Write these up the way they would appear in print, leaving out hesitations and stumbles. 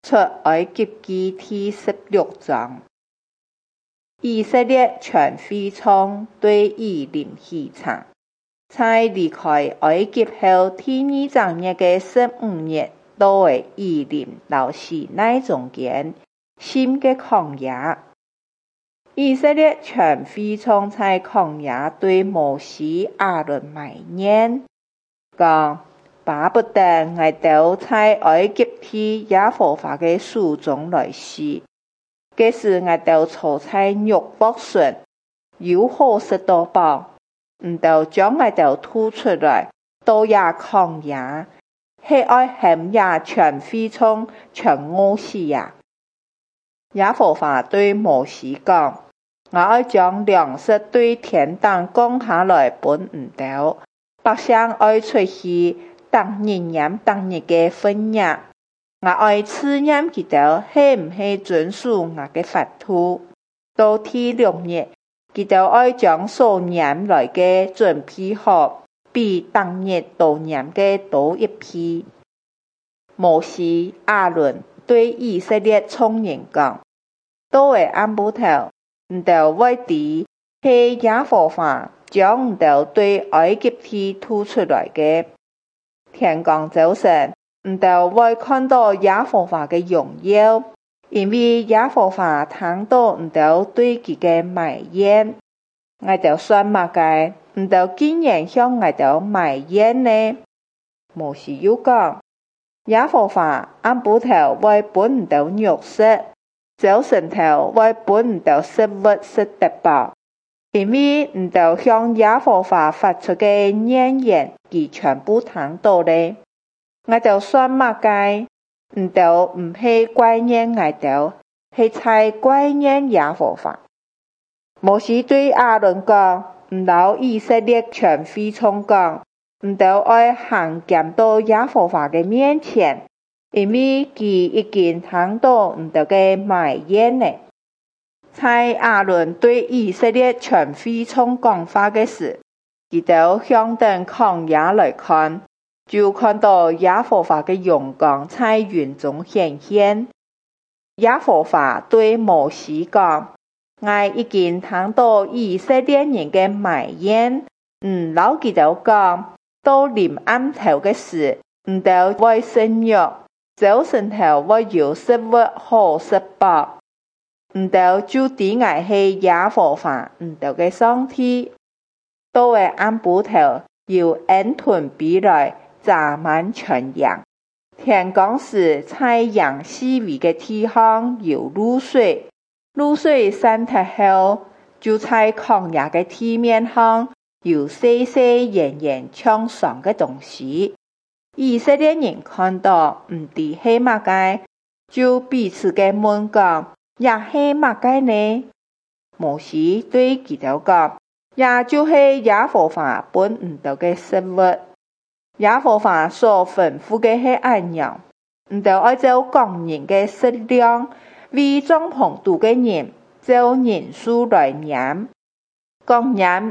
出埃及記第16章。以色列全會眾對以琳起誓，在離開埃及後第2正月的15日，到為以琳和西奈中間新的曠野。以色列全會眾在曠野對摩西亞倫埋怨，講巴不得我們在埃及地耶和華的手中來死，這時我們坐在肉搏上，有好食多飽，唔就將我們吐出來，到也曠野，係愛含也全會眾全餓死也。耶和華對摩西講，我要將糧食對天堂降下來給唔到，百姓要出去當日驗當日的分野，我要試驗佢哋是唔是遵守我的法度。到第6日，佢哋要將所驗來的準備好，比當日都驗的多一批。摩西亞倫對以色列眾人講，到為暗晡頭，唔就會知係耶和華將唔就對埃及地吐出來的。天光早晨，唔就會看到耶和華的榮耀，因為耶和華聽到唔就對佢嘅埋怨。我就說乜嘅，唔就竟然向我就埋怨呢？摩西又講，耶和華暗晡頭會給唔就肉食，早晨頭會給唔就食物食得飽，因為唔就向耶和華發出嘅怨言，佢全部聽到咧。我就說乜嘅，唔就唔係怪怨我就，係在怪怨耶和華。摩西對亞倫講，唔留以色列全會眾講，唔就愛行檢到耶和華嘅面前，因為佢已經聽到唔就嘅埋怨呢。在亞倫對以色列全會眾講話嘅時，佢就向等曠野來看，就看到耶和華嘅榮光在雲中顯現。耶和華對摩西講，我已經聽到以色列人嘅埋怨，老佢就講，到臨暗頭嘅時，唔就會生肉，早晨頭會有食物好食飽，唔就知我係耶和華唔就嘅上帝。到為暗晡頭，有煙吞比來，炸滿全營。天光時，在營四圍嘅地方有露水，露水散脫後，就在曠野嘅地面上有細細圓圓長長嘅東西。以色列人看到唔知係乜嘅，就彼此嘅問講，也係乜嘅呢？摩西對佢哋講，也就是耶和華本唔到嘅食物。耶和華所吩咐嘅係按樣，唔就按照工人嘅食量，為帳篷度嘅人，照人數來驗。講驗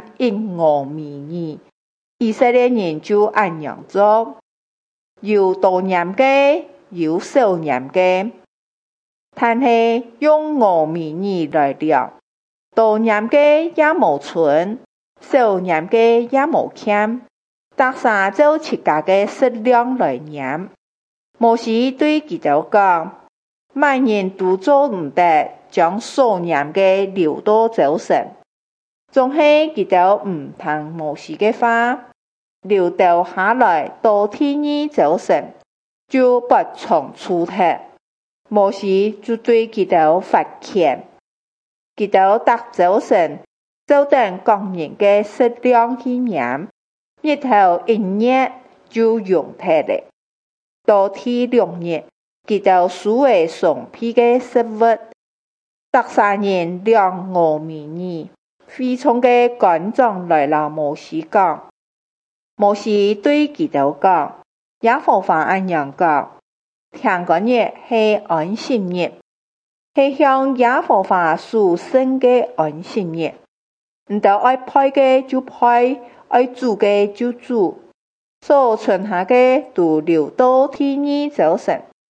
1米2，以色列人就按樣做，有多驗嘅，有少驗嘅，但係用5米2來量，多驗嘅也無存，少驗嘅也無欠。搭三照自家嘅食量來驗。摩西對佢哋講，萬人都做唔得，將所驗嘅留到早晨。總係佢哋唔聽摩西嘅話，留到下來到第2早晨，就不從出頭。摩西就對佢哋發歉，佢哋搭早晨就等工人嘅食量去驗。日頭一日就用脫了，到第6日，佢就數為送批嘅食物，搭3人量5米2，會眾嘅官長來了摩西講，摩西對佢哋講，耶和華按樣講，聽個日係安息日，係向耶和華屬聖嘅安息日，唔就愛派嘅就派。愛煮嘅就煮，所存下嘅都留到第2早晨。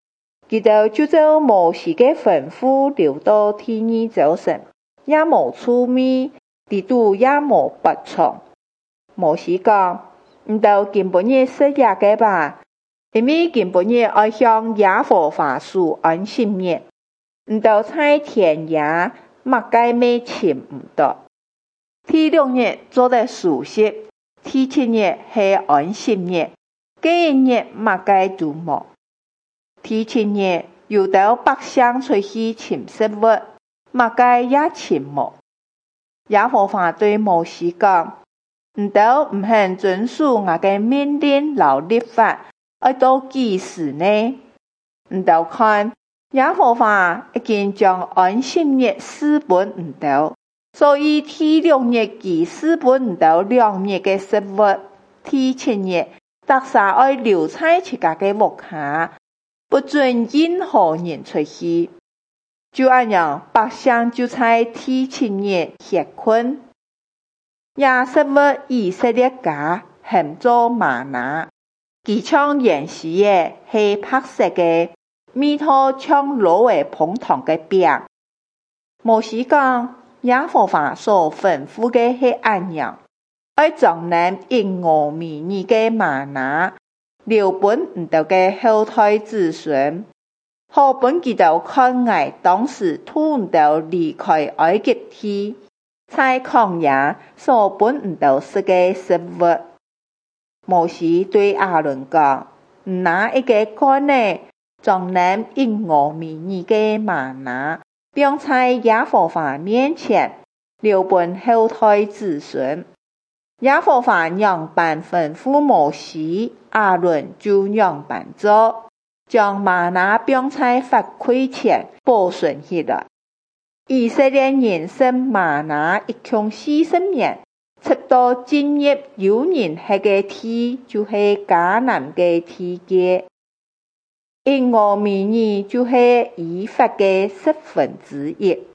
佢哋就照摩西嘅吩咐留到第二早晨，也無出面，地度也無拔蟲。摩西講：唔到今半夜食嘢嘅吧，因為今半夜愛向耶和華守安息日，唔到在田野乜嘅咩尋唔到。第6日做得熟悉，第7日係安息日，這一日乜嘅都無。第7日又到百姓出去尋食物，乜嘅也尋無。耶和華對摩西講：唔到唔肯遵守我嘅命令和律法，愛到幾時呢？唔到看耶和華已經將安息日賜本唔到，所以第6日佢賜本唔到2日嘅食物，第7日特赦愛留在自家嘅屋下，不准任何人出去。就這樣，百姓就在第7日歇困。也食物以色列家喊做嗎哪，其像原始嘅係白色嘅，味道像蘆葦碰糖嘅餅。摩西講：耶和華所吩咐嘅係安樣，愛將那150年嘅嗎哪留本唔到嘅後代子孫，好本佢哋看愛當時吐唔到離開埃及地，在曠野所本唔到食嘅食物。摩西對亞倫講：拿一個竿呢，將那150年嘅嗎哪放在耶和華面前，留本後代子孫。耶和華樣般吩咐摩西，亞倫就樣般做，將嗎哪放在法櫃前保存起來。以色列人食嗎哪一共40年，直到進入有人吃嘅地，就是迦南嘅地界。150年就是以法嘅1/10。